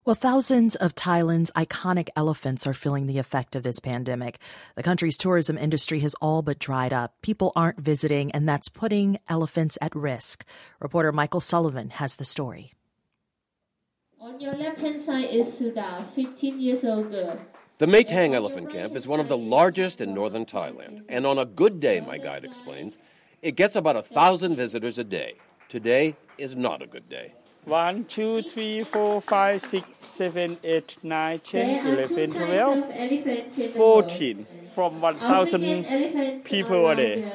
Well, thousands of Thailand's iconic elephants are feeling the effect of this pandemic. The country's tourism industry has all but dried up. People aren't visiting, and that's putting elephants at risk. Reporter Michael Sullivan has the story. On your left-hand side is Suda, 15 years old girl. The Mae Tang Elephant Camp is one of the largest in northern Thailand. And on a good day, my guide explains, it gets about 1,000 visitors a day. Today is not a good day. 1, 2, 3, 4, 5, 6, 7, 8, 9, 10, 11, 12, 14 from 1,000 people a day.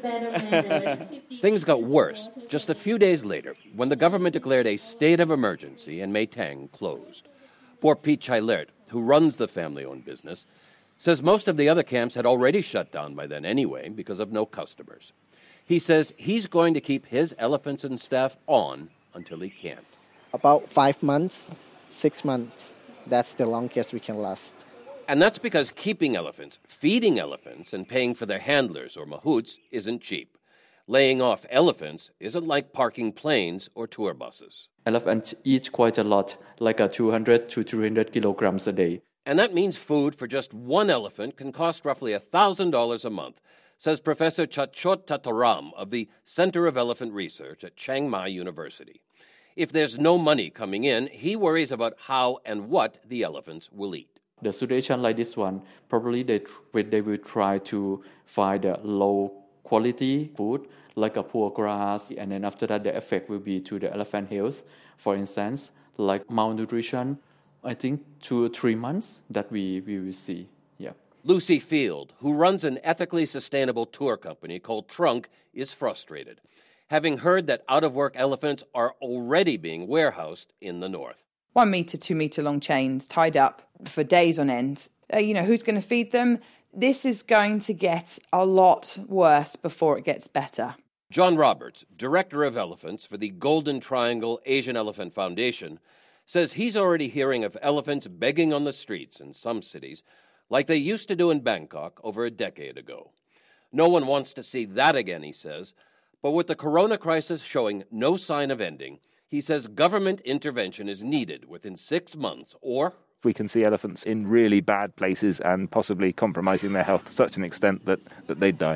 Things got worse just a few days later when the government declared a state of emergency and Mae Tang closed. Poor Pete Chailert, who runs the family-owned business, says most of the other camps had already shut down by then anyway because of no customers. He says he's going to keep his elephants and staff on until he can't. About 5 months, 6 months, that's the longest we can last. And that's because keeping elephants, feeding elephants, and paying for their handlers or mahouts isn't cheap. Laying off elephants isn't like parking planes or tour buses. Elephants eat quite a lot, like 200 to 300 kilograms a day. And that means food for just one elephant can cost roughly $1,000 a month, says Professor Chachot Tataram of the Center of Elephant Research at Chiang Mai University. If there's no money coming in, he worries about how and what the elephants will eat. The situation like this one, probably they will try to find a low-quality food, like a poor grass, and then after that the effect will be to the elephant health. For instance, like malnutrition, I think 2 or 3 months that we will see. Yeah. Lucy Field, who runs an ethically sustainable tour company called Trunk, is frustrated, having heard that out-of-work elephants are already being warehoused in the north. 1 metre, 2 metre long chains tied up for days on end. Who's going to feed them? This is going to get a lot worse before it gets better. John Roberts, director of elephants for the Golden Triangle Asian Elephant Foundation, says he's already hearing of elephants begging on the streets in some cities, like they used to do in Bangkok over a decade ago. No one wants to see that again, he says, but with the corona crisis showing no sign of ending, he says government intervention is needed within 6 months, or we can see elephants in really bad places and possibly compromising their health to such an extent that they'd die.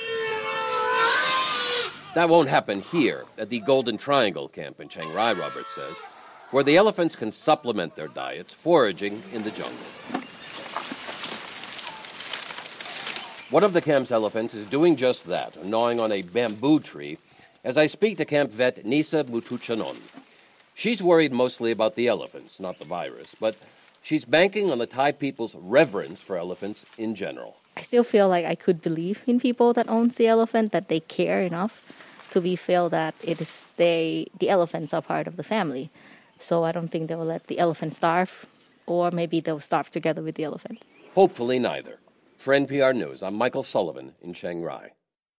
That won't happen here at the Golden Triangle camp in Chiang Rai, Roberts says, where the elephants can supplement their diets foraging in the jungle. One of the camp's elephants is doing just that, gnawing on a bamboo tree, as I speak to camp vet Nisa Mutuchanon. She's worried mostly about the elephants, not the virus, but she's banking on the Thai people's reverence for elephants in general. I still feel like I could believe in people that owns the elephant, that they care enough to feel that the elephants are part of the family. So I don't think they will let the elephant starve, or maybe they'll starve together with the elephant. Hopefully neither. For NPR News, I'm Michael Sullivan in Chiang Rai.